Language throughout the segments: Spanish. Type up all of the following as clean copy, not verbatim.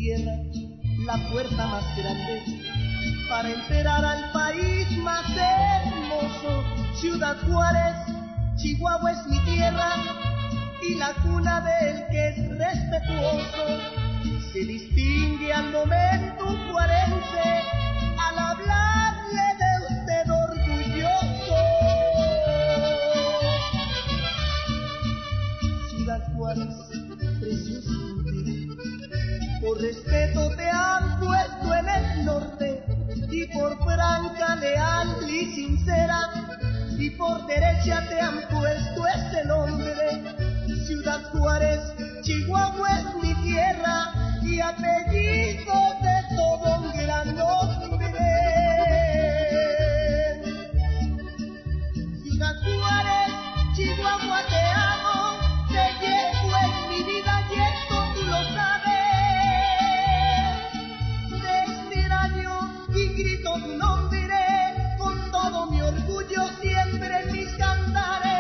tierra, la puerta más grande para entrar al país más hermoso. Ciudad Juárez, Chihuahua es mi tierra y la cuna del que es respetuoso. Se distingue al momento juarense al hablarle de usted orgulloso. Ciudad Juárez, preciosa frontera, por respeto te han puesto en el norte, y por franca, leal y sincera, y por derecha te han puesto ese nombre. Ciudad Juárez, Chihuahua es mi tierra y apellido de todo un gran hombre. Ciudad Juárez, Chihuahua te amo, te llevo en mi vida y esto tú lo sabes. Te extraño y grito tu nombre con todo mi orgullo siempre en mis cantares.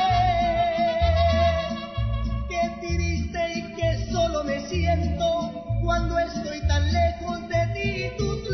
Qué triste y qué solo me siento cuando estoy tan lejos de ti, tus